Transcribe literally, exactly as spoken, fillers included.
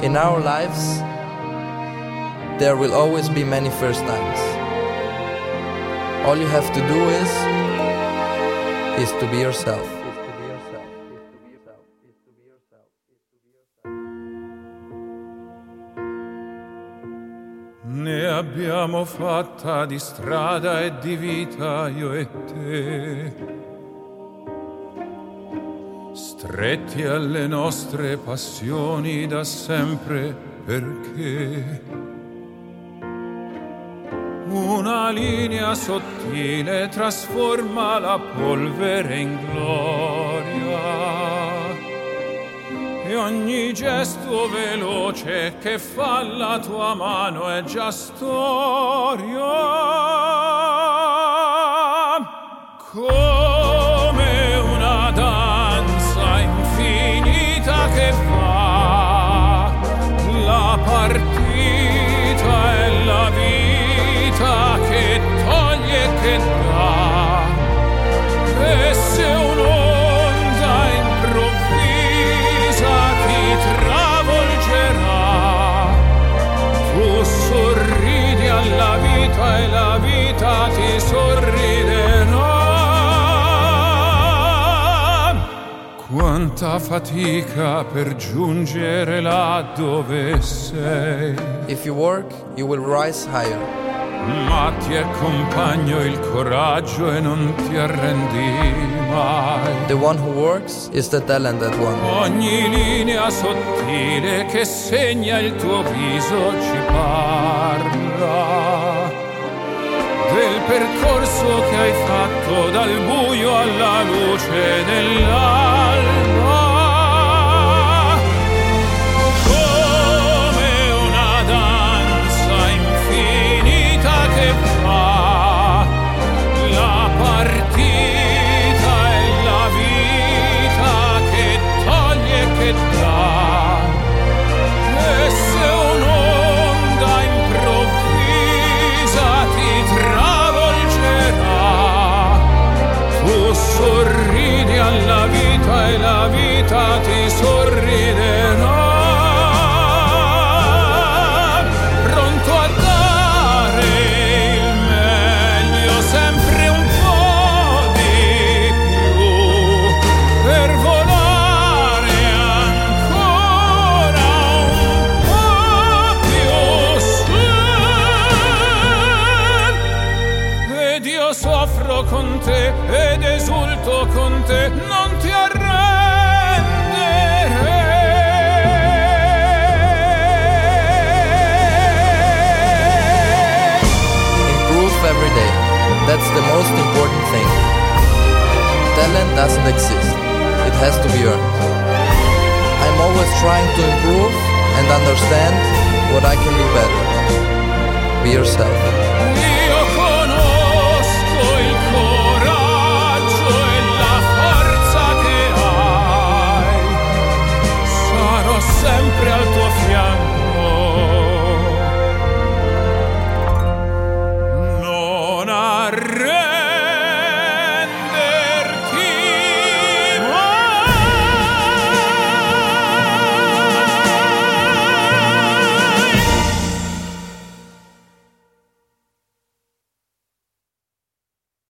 In our lives, there will always be many first times. All you have to do is, is to be yourself. Ne abbiamo fatta di strada e di vita io e te, stretti alle nostre passioni da sempre, perché una linea sottile trasforma la polvere in gloria, e ogni gesto veloce che fa la tua mano è già storia. Come una danza infinita che va, la partita è la vita che toglie e che dà, e se un'onda improvvisa ti travolgerà, tu sorridi alla vita e la vita ti sorriderà. Quanta fatica per giungere là dove sei. If you work, you will rise higher. Ma ti accompagno il coraggio e non ti arrendi mai. The one who works is the talented one. Ogni linea sottile che segna il tuo viso ci parla del percorso che hai fatto dal buio alla luce dell'alba. Come una danza infinita che fa, la partita è la vita che toglie e che dà, e se un'onda improvvisa ti travolgerà, tu sorridi alla vita e la vita ti sorriderà. Pronto a dare il meglio, sempre un po' di più, per volare ancora un po' più su. Ed io soffro con te ed esulto con te, non ti arrenderei. Improve every day. That's the most important thing. Talent doesn't exist. It has to be earned. I'm always trying to improve and understand what I can do better. Be yourself.